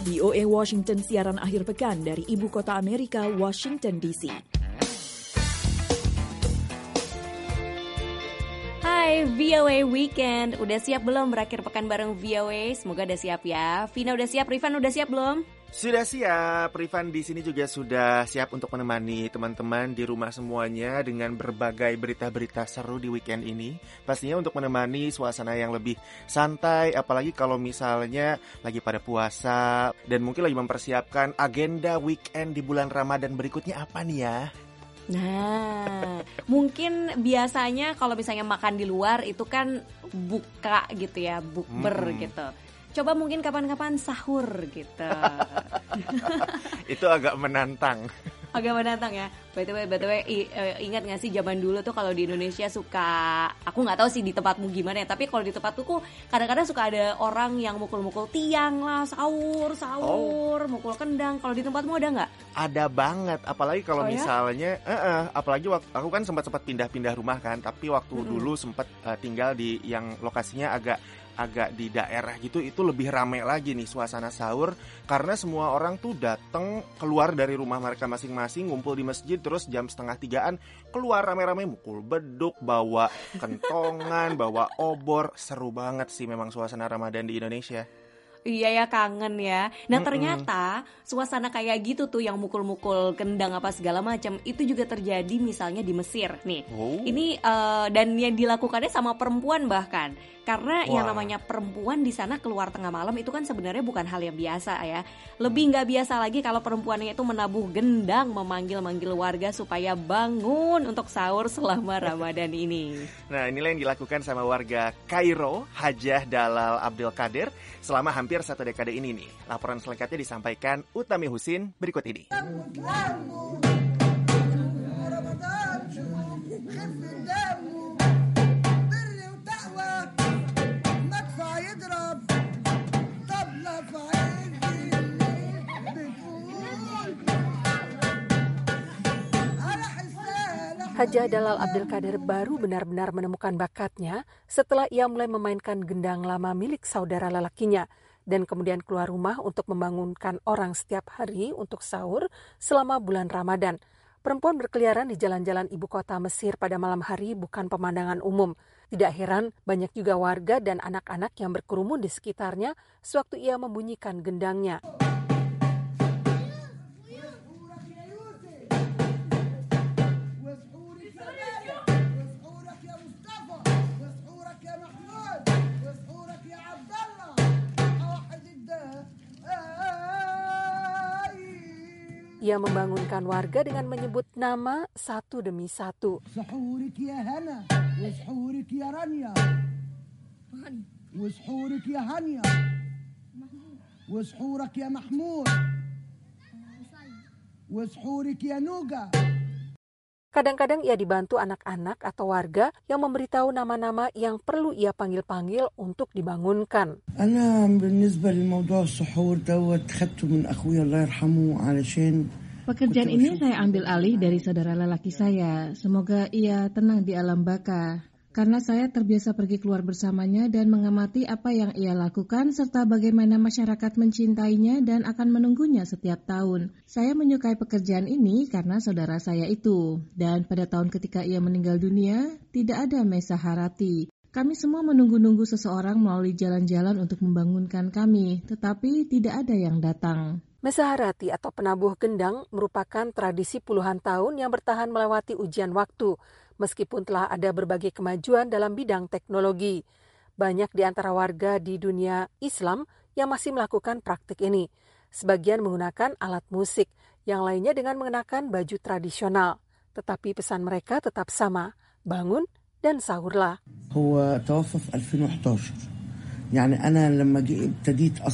VOA Washington siaran akhir pekan dari Ibu Kota Amerika, Washington DC. Hai VOA Weekend, udah siap belum berakhir pekan bareng VOA? Semoga udah siap ya. Vina udah siap, Rifan udah siap belum? Sudah siap, Rifan di sini juga sudah siap untuk menemani teman-teman di rumah semuanya dengan berbagai berita-berita seru di weekend ini. Pastinya untuk menemani suasana yang lebih santai, apalagi kalau misalnya lagi pada puasa dan mungkin lagi mempersiapkan agenda weekend di bulan Ramadan berikutnya apa nih ya? Nah, mungkin biasanya kalau misalnya makan di luar itu kan buka gitu ya, bukber gitu. Coba mungkin kapan-kapan sahur gitu. Itu agak menantang. Agak menantang ya. BTW, ingat gak sih zaman dulu tuh kalau di Indonesia suka, aku gak tahu sih di tempatmu gimana ya, tapi kalau di tempatku kadang-kadang suka ada orang yang mukul-mukul tiang lah, sahur, mukul kendang. Kalau di tempatmu ada gak? Ada banget, apalagi kalau misalnya, apalagi aku kan sempat pindah-pindah rumah kan, tapi waktu dulu sempat tinggal di yang lokasinya agak di daerah gitu, itu lebih ramai lagi nih suasana sahur karena semua orang tuh datang keluar dari rumah mereka masing-masing, ngumpul di masjid, terus jam 2:30 keluar rame-rame mukul beduk, bawa kentongan, bawa obor. Seru banget sih memang suasana Ramadan di Indonesia. Iya ya, kangen ya. Nah ternyata suasana kayak gitu tuh yang mukul-mukul kendang apa segala macam itu juga terjadi misalnya di Mesir nih. Ini dan yang dilakukannya sama perempuan bahkan. Karena yang namanya perempuan di sana keluar tengah malam itu kan sebenarnya bukan hal yang biasa ya. Lebih nggak biasa lagi kalau perempuannya itu menabuh gendang, memanggil-manggil warga supaya bangun untuk sahur selama Ramadan ini. Nah, inilah yang dilakukan sama warga Kairo, Hajah Dalal Abdul Qadir selama hampir 1 dekade ini nih. Laporan selengkapnya disampaikan Utami Husin berikut ini. Hajah Dalal Abdul Qadir baru benar-benar menemukan bakatnya setelah ia mulai memainkan gendang lama milik saudara lelakinya dan kemudian keluar rumah untuk membangunkan orang setiap hari untuk sahur selama bulan Ramadan. Perempuan berkeliaran di jalan-jalan ibu kota Mesir pada malam hari bukan pemandangan umum. Tidak heran banyak juga warga dan anak-anak yang berkerumun di sekitarnya sewaktu ia membunyikan gendangnya. Ia membangunkan warga dengan menyebut nama satu demi satu. Sahurik ya Hana, washurik ya Rania, washurik ya Hania, washurik ya Mahmud, washurik ya Nuga. Kadang-kadang ia dibantu anak-anak atau warga yang memberitahu nama-nama yang perlu ia panggil-panggil untuk dibangunkan. أنا بالنسبة لموضوع السحور دوت خدته من أخويا الله يرحمه علشان Pekerjaan ini saya ambil alih dari saudara lelaki saya. Semoga ia tenang di alam baka. Karena saya terbiasa pergi keluar bersamanya dan mengamati apa yang ia lakukan serta bagaimana masyarakat mencintainya dan akan menunggunya setiap tahun. Saya menyukai pekerjaan ini karena saudara saya itu. Dan pada tahun ketika ia meninggal dunia, tidak ada mesa harati. Kami semua menunggu-nunggu seseorang melalui jalan-jalan untuk membangunkan kami, tetapi tidak ada yang datang. Mesa harati atau penabuh gendang merupakan tradisi puluhan tahun yang bertahan melewati ujian waktu, meskipun telah ada berbagai kemajuan dalam bidang teknologi. Banyak di antara warga di dunia Islam yang masih melakukan praktik ini. Sebagian menggunakan alat musik, yang lainnya dengan mengenakan baju tradisional. Tetapi pesan mereka tetap sama, bangun dan sahurlah. هو توفى في 2011. يعني أنا لما ابتديت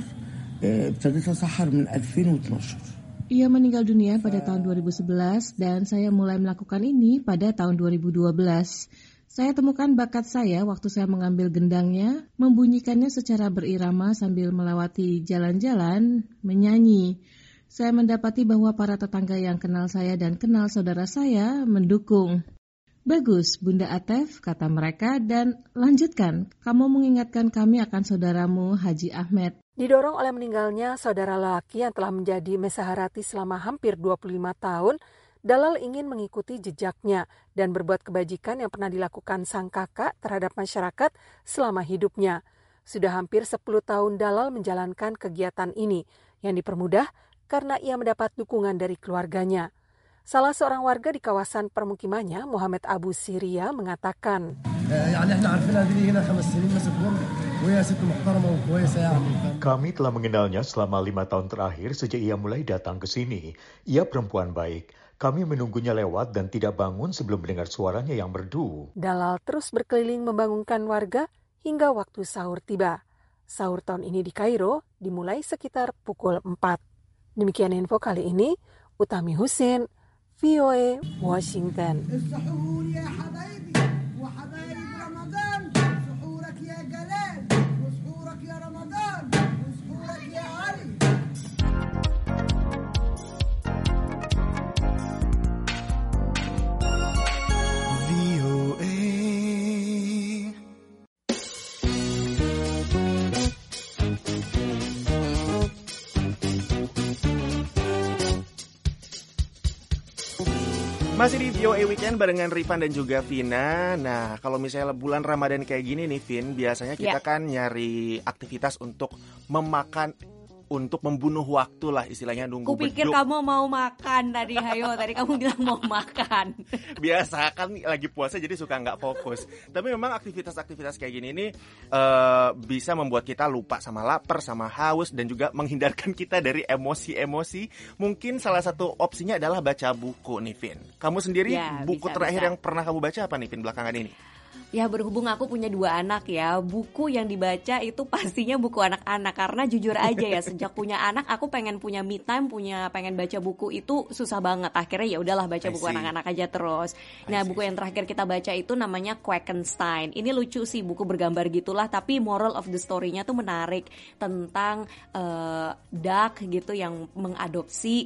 أسحر من 2012. Ia meninggal dunia pada tahun 2011 dan saya mulai melakukan ini pada tahun 2012. Saya temukan bakat saya waktu saya mengambil gendangnya, membunyikannya secara berirama sambil melewati jalan-jalan, menyanyi. Saya mendapati bahwa para tetangga yang kenal saya dan kenal saudara saya mendukung. Bagus, Bunda Atef, kata mereka, dan lanjutkan, kamu mengingatkan kami akan saudaramu Haji Ahmed. Didorong oleh meninggalnya saudara lelaki yang telah menjadi mesaharati selama hampir 25 tahun, Dalal ingin mengikuti jejaknya dan berbuat kebajikan yang pernah dilakukan sang kakak terhadap masyarakat selama hidupnya. Sudah hampir 10 tahun Dalal menjalankan kegiatan ini yang dipermudah karena ia mendapat dukungan dari keluarganya. Salah seorang warga di kawasan permukimannya, Muhammad Abu Siria, mengatakan, kami telah mengenalnya selama 5 tahun terakhir sejak ia mulai datang ke sini. Ia perempuan baik. Kami menunggunya lewat dan tidak bangun sebelum mendengar suaranya yang merdu. Dalal terus berkeliling membangunkan warga hingga waktu sahur tiba. Sahur tahun ini di Kairo dimulai sekitar pukul 4. Demikian info kali ini, Utami Husin, VOA Washington. Masih di VOA Weekend barengan Rifan dan juga Vina. Nah, kalau misalnya bulan Ramadan kayak gini nih, Vin, biasanya kita kan nyari aktivitas untuk untuk membunuh waktu lah istilahnya, nunggu beduk. Kupikir kamu mau makan tadi, Hayo. Tadi kamu bilang mau makan. Biasa kan lagi puasa jadi suka nggak fokus. Tapi memang aktivitas-aktivitas kayak gini nih bisa membuat kita lupa sama lapar, sama haus, dan juga menghindarkan kita dari emosi-emosi. Mungkin salah satu opsinya adalah baca buku nih, Vin. Kamu sendiri buku terakhir yang pernah kamu baca apa nih, Vin, belakangan ini? Ya, berhubung aku punya 2 anak ya, buku yang dibaca itu pastinya buku anak-anak. Karena jujur aja ya, sejak punya anak aku pengen punya me time, pengen baca buku itu susah banget. Akhirnya ya udahlah baca buku anak-anak aja terus. Nah, buku yang terakhir kita baca itu namanya Queckenstein. Ini lucu sih, buku bergambar gitulah, tapi moral of the story-nya tuh menarik tentang duck gitu yang mengadopsi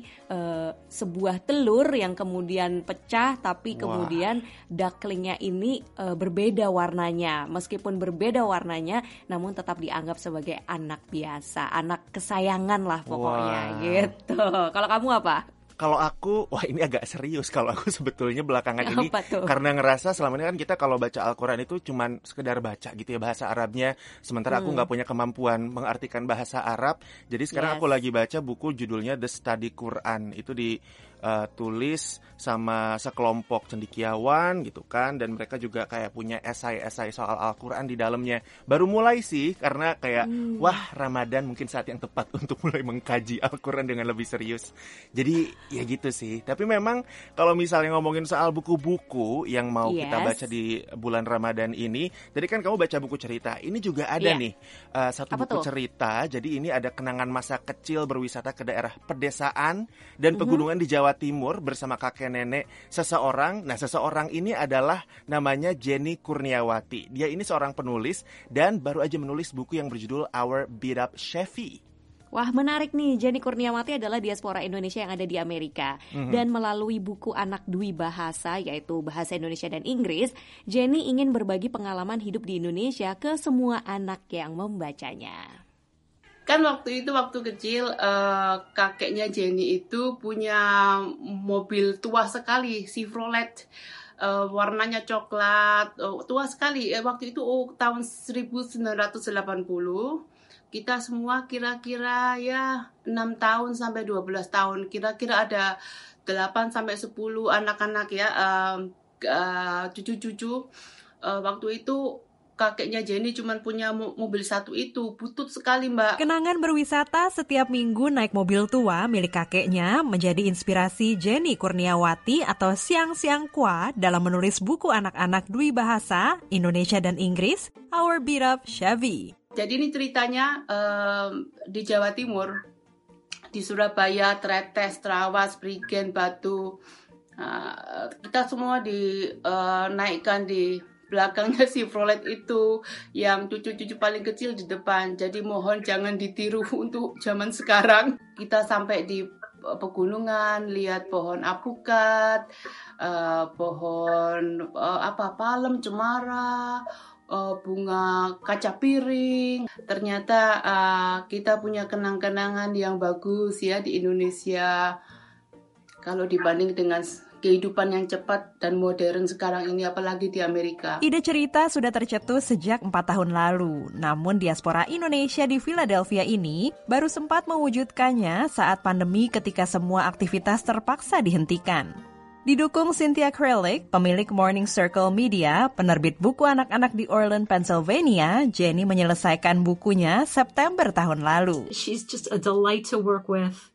sebuah telur yang kemudian pecah, tapi kemudian ducklingnya ini berbeda warnanya. Meskipun berbeda warnanya, namun tetap dianggap sebagai anak biasa, anak kesayangan lah pokoknya gitu. Kalau kamu apa? Kalau aku, ini agak serius. Kalau aku sebetulnya belakangan ini karena ngerasa selama ini kan kita kalau baca Al-Quran itu cuman sekedar baca gitu ya bahasa Arabnya. Sementara aku nggak punya kemampuan mengartikan bahasa Arab. Jadi sekarang aku lagi baca buku judulnya The Study Quran. Itu ditulis sama sekelompok cendekiawan gitu kan, dan mereka juga kayak punya esai-esai soal Al-Quran di dalamnya. Baru mulai sih karena kayak Ramadan mungkin saat yang tepat untuk mulai mengkaji Al-Quran dengan lebih serius. Jadi ya gitu sih. Tapi memang kalau misalnya ngomongin soal buku-buku yang mau kita baca di bulan Ramadan ini, tadi kan kamu baca buku cerita. Ini juga ada nih satu buku cerita. Jadi ini ada kenangan masa kecil berwisata ke daerah pedesaan dan pegunungan di Jawa Timur bersama kakek nenek seseorang. Nah, seseorang ini adalah namanya Jenny Kurniawati. Dia ini seorang penulis dan baru aja menulis buku yang berjudul Our Beat Up Chevy. Wah, menarik nih. Jenny Kurniawati adalah diaspora Indonesia yang ada di Amerika. Dan melalui buku Anak Dwi Bahasa, yaitu Bahasa Indonesia dan Inggris, Jenny ingin berbagi pengalaman hidup di Indonesia ke semua anak yang membacanya. Kan waktu kecil kakeknya Jenny itu punya mobil tua sekali, Chevrolet, warnanya coklat, tua sekali. Waktu itu tahun 1980. Kita semua kira-kira ya 6 tahun sampai 12 tahun. Kira-kira ada 8 sampai 10 anak-anak ya, cucu-cucu. Waktu itu kakeknya Jenny cuma punya mobil satu itu, butut sekali, Mbak. Kenangan berwisata setiap minggu naik mobil tua milik kakeknya menjadi inspirasi Jenny Kurniawati atau Siang-Siang Kwa dalam menulis buku anak-anak Dwi Bahasa, Indonesia dan Inggris, Our Beat Up Chevy. Jadi ini ceritanya di Jawa Timur, di Surabaya, Tretes, Trawas, Prigen, Batu. Kita semua dinaikkan di belakangnya Chevrolet itu, yang cucu-cucu paling kecil di depan. Jadi mohon jangan ditiru untuk zaman sekarang. Kita sampai di pegunungan, lihat pohon apukat, pohon palem, cemara, bunga kaca piring. Ternyata kita punya kenang-kenangan yang bagus ya di Indonesia. Kalau dibanding dengan kehidupan yang cepat dan modern sekarang ini, apalagi di Amerika. Ide cerita sudah tercetus sejak 4 tahun lalu. Namun diaspora Indonesia di Philadelphia ini baru sempat mewujudkannya saat pandemi ketika semua aktivitas terpaksa dihentikan. Didukung Cynthia Kralik, pemilik Morning Circle Media, penerbit buku anak-anak di Orland, Pennsylvania, Jenny menyelesaikan bukunya September tahun lalu. She's just a delight to work with.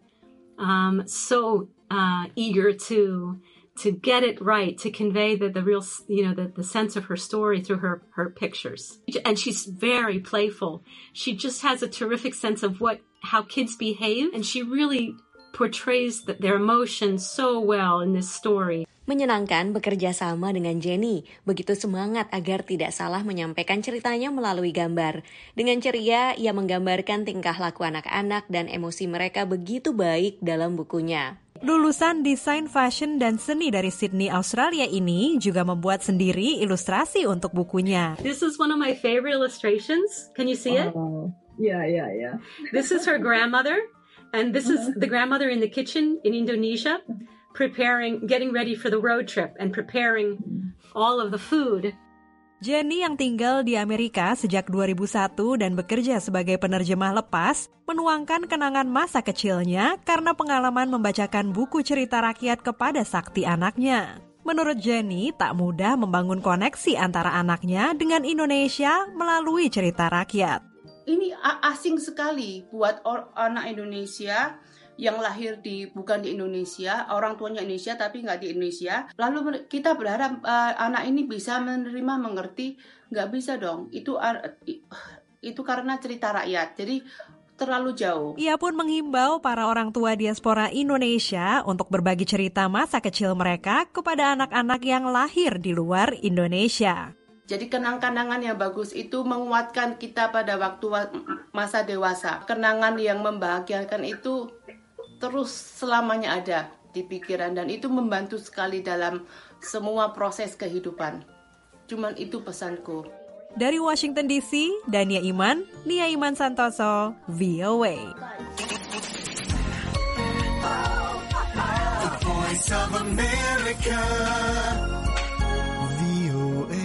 Eager to get it right, to convey the real, the sense of her story through her pictures. And she's very playful. She just has a terrific sense of how kids behave, and she really portrays their emotions so well in this story. Menyenangkan bekerja sama dengan Jenny, begitu semangat agar tidak salah menyampaikan ceritanya melalui gambar. Dengan ceria, ia menggambarkan tingkah laku anak-anak dan emosi mereka begitu baik dalam bukunya. Lulusan desain fashion dan seni dari Sydney, Australia ini juga membuat sendiri ilustrasi untuk bukunya. This is one of my favorite illustrations. Can you see it? Yeah. This is her grandmother, and this is the grandmother in the kitchen in Indonesia, getting ready for the road trip and preparing all of the food. Jenny yang tinggal di Amerika sejak 2001 dan bekerja sebagai penerjemah lepas, menuangkan kenangan masa kecilnya karena pengalaman membacakan buku cerita rakyat kepada sakti anaknya. Menurut Jenny, tak mudah membangun koneksi antara anaknya dengan Indonesia melalui cerita rakyat. Ini asing sekali buat anak Indonesia yang lahir bukan di Indonesia, orang tuanya Indonesia tapi nggak di Indonesia. Lalu kita berharap anak ini bisa menerima, mengerti. Nggak bisa dong. Itu karena cerita rakyat. Jadi terlalu jauh. Ia pun menghimbau para orang tua diaspora Indonesia untuk berbagi cerita masa kecil mereka kepada anak-anak yang lahir di luar Indonesia. Jadi kenang-kenangan yang bagus itu menguatkan kita pada waktu masa dewasa. Kenangan yang membahagiakan itu terus selamanya ada di pikiran dan itu membantu sekali dalam semua proses kehidupan. Cuman itu pesanku. Dari Washington DC, Dania Iman, Nia Iman Santoso, VOA. The Voice of America, VOA.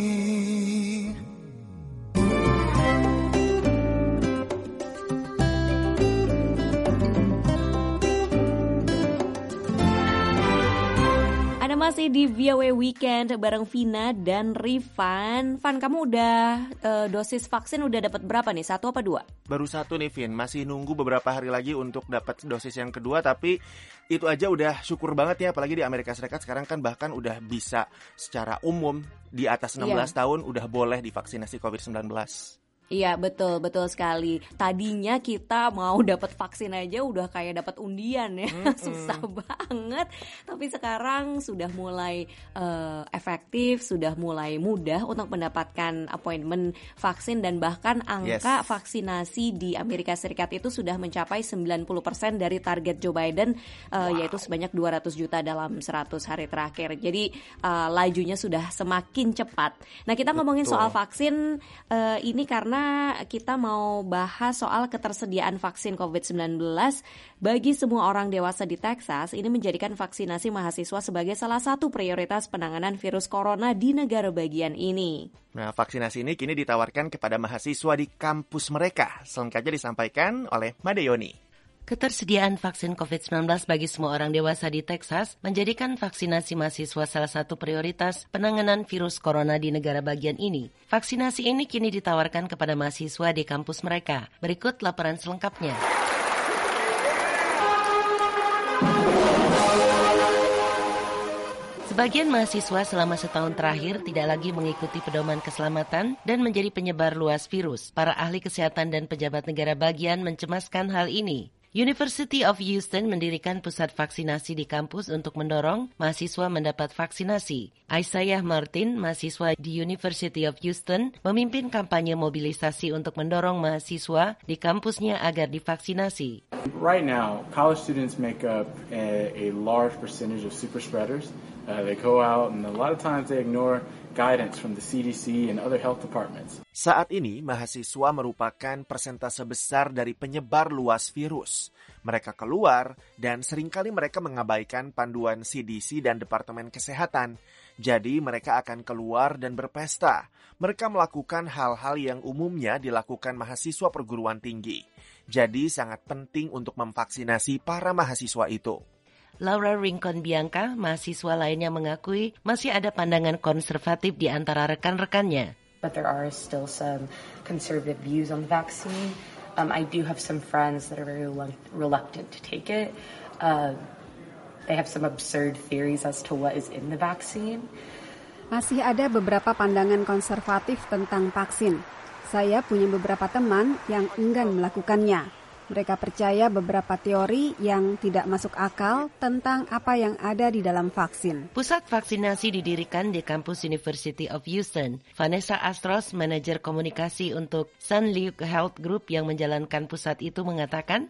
Masih di VOA Weekend bareng Vina dan Rifan. Van, kamu udah dosis vaksin udah dapat berapa nih? 1 apa 2? Baru 1 nih, Vin. Masih nunggu beberapa hari lagi untuk dapat dosis yang kedua, tapi itu aja udah syukur banget ya. Apalagi di Amerika Serikat sekarang kan bahkan udah bisa secara umum di atas 16 tahun udah boleh divaksinasi COVID-19. Iya, betul sekali. Tadinya kita mau dapat vaksin aja udah kayak dapat undian ya, susah banget. Tapi sekarang sudah mulai efektif, sudah mulai mudah untuk mendapatkan appointment vaksin dan bahkan angka vaksinasi di Amerika Serikat itu sudah mencapai 90% dari target Joe Biden, yaitu sebanyak 200 juta dalam 100 hari terakhir. Jadi lajunya sudah semakin cepat. Nah, kita ngomongin soal vaksin ini karena kita mau bahas soal ketersediaan vaksin COVID-19 bagi semua orang dewasa di Texas. Ini menjadikan vaksinasi mahasiswa sebagai salah satu prioritas penanganan virus corona di negara bagian ini. Nah, vaksinasi ini kini ditawarkan kepada mahasiswa di kampus mereka. Selengkapnya disampaikan oleh Madeyoni. Ketersediaan vaksin COVID-19 bagi semua orang dewasa di Texas menjadikan vaksinasi mahasiswa salah satu prioritas penanganan virus corona di negara bagian ini. Vaksinasi ini kini ditawarkan kepada mahasiswa di kampus mereka. Berikut laporan selengkapnya. Sebagian mahasiswa selama setahun terakhir tidak lagi mengikuti pedoman keselamatan dan menjadi penyebar luas virus. Para ahli kesehatan dan pejabat negara bagian mencemaskan hal ini. University of Houston mendirikan pusat vaksinasi di kampus untuk mendorong mahasiswa mendapat vaksinasi. Isaiah Martin, mahasiswa di University of Houston, memimpin kampanye mobilisasi untuk mendorong mahasiswa di kampusnya agar divaksinasi. Right now, college students make up a large percentage of super spreaders. They go out and a lot of times they ignore guidance from the CDC and other health departments. Saat ini, mahasiswa merupakan persentase besar dari penyebar luas virus. Mereka keluar dan seringkali mereka mengabaikan panduan CDC dan Departemen Kesehatan. Jadi mereka akan keluar dan berpesta. Mereka melakukan hal-hal yang umumnya dilakukan mahasiswa perguruan tinggi. Jadi sangat penting untuk memvaksinasi para mahasiswa itu. Laura Rincon Bianca, mahasiswa lainnya mengakui masih ada pandangan konservatif di antara rekan-rekannya. But there are still some conservative views on the vaccine. I do have some friends that are very reluctant to take it. They have some absurd theories as to what is in the vaccine. Masih ada beberapa pandangan konservatif tentang vaksin. Saya punya beberapa teman yang enggan melakukannya. Mereka percaya beberapa teori yang tidak masuk akal tentang apa yang ada di dalam vaksin. Pusat vaksinasi didirikan di kampus University of Houston. Vanessa Astros, manajer komunikasi untuk San Luke Health Group yang menjalankan pusat itu mengatakan,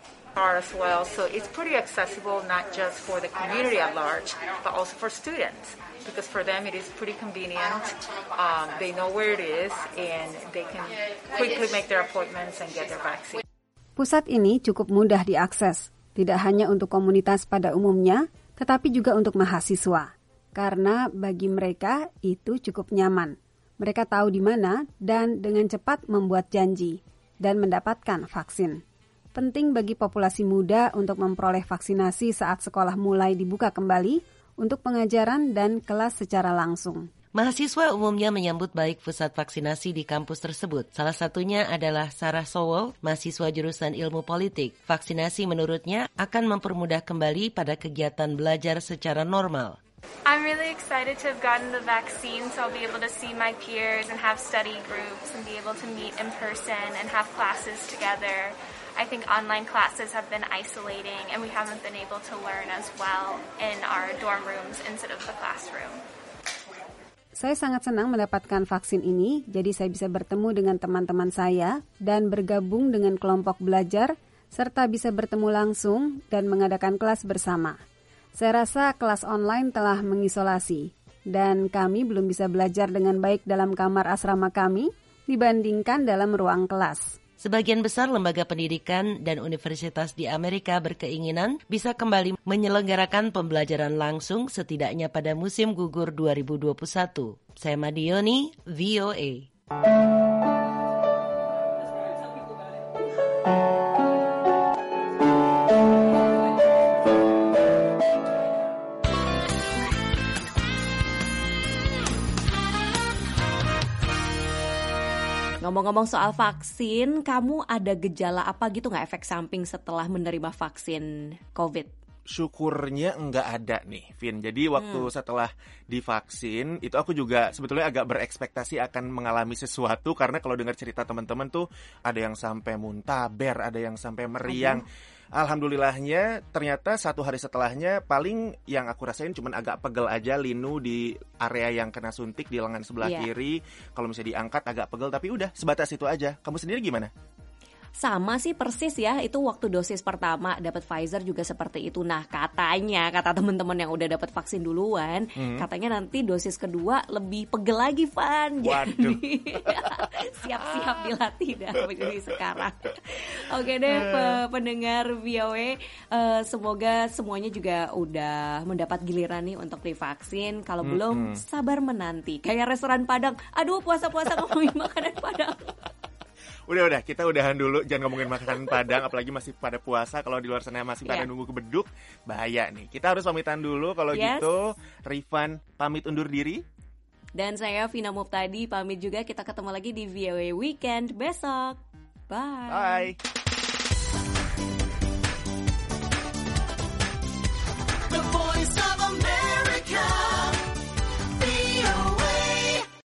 as well, so it's pretty accessible not just for the community at large, but also for students. Because for them it is pretty convenient. They know where it is and they can quickly make their appointments and get their vaccine. Pusat ini cukup mudah diakses, tidak hanya untuk komunitas pada umumnya, tetapi juga untuk mahasiswa. Karena bagi mereka itu cukup nyaman. Mereka tahu di mana dan dengan cepat membuat janji dan mendapatkan vaksin. Penting bagi populasi muda untuk memperoleh vaksinasi saat sekolah mulai dibuka kembali untuk pengajaran dan kelas secara langsung. Mahasiswa umumnya menyambut baik pusat vaksinasi di kampus tersebut. Salah satunya adalah Sarah Sowell, mahasiswa jurusan ilmu politik. Vaksinasi menurutnya akan mempermudah kembali pada kegiatan belajar secara normal. I'm really excited to have gotten the vaccine, so I'll be able to see my peers and have study groups and be able to meet in person and have classes together. I think online classes have been isolating and we haven't been able to learn as well in our dorm rooms instead of the classroom. Saya sangat senang mendapatkan vaksin ini, jadi saya bisa bertemu dengan teman-teman saya dan bergabung dengan kelompok belajar, serta bisa bertemu langsung dan mengadakan kelas bersama. Saya rasa kelas online telah mengisolasi, dan kami belum bisa belajar dengan baik dalam kamar asrama kami dibandingkan dalam ruang kelas. Sebagian besar lembaga pendidikan dan universitas di Amerika berkeinginan bisa kembali menyelenggarakan pembelajaran langsung setidaknya pada musim gugur 2021. Saya Madioni, VOA. Ngomong-ngomong soal vaksin, kamu ada gejala apa gitu nggak, efek samping setelah menerima vaksin COVID? Syukurnya enggak ada nih, Vin. Jadi waktu setelah divaksin, itu aku juga sebetulnya agak berekspektasi akan mengalami sesuatu. Karena kalau dengar cerita teman-teman tuh, ada yang sampai muntaber, ada yang sampai meriang. Alhamdulillahnya ternyata 1 hari setelahnya paling yang aku rasain cuman agak pegel aja, linu di area yang kena suntik di lengan sebelah kiri. Kalau misalnya diangkat agak pegel, tapi udah sebatas itu aja. Kamu sendiri gimana? Sama sih persis ya, itu waktu dosis pertama dapat Pfizer juga seperti itu. Nah katanya, kata teman-teman yang udah dapat vaksin duluan, katanya nanti dosis kedua lebih pegel lagi, Van. Jadi siap-siap dilatih dah jadi sekarang. Oke deh pendengar VOA, semoga semuanya juga udah mendapat giliran nih untuk divaksin. Kalau belum, sabar menanti. Kayak restoran Padang, aduh puasa-puasa ngomongin makanan Padang. Udah, kita udahan dulu. Jangan ngomongin makanan Padang, apalagi masih pada puasa. Kalau di luar sana masih pada nunggu kebeduk, bahaya nih. Kita harus pamitan dulu. Kalau gitu, Rifan pamit undur diri. Dan saya Vina Muptadi pamit juga. Kita ketemu lagi di VOA Weekend besok. Bye. Bye.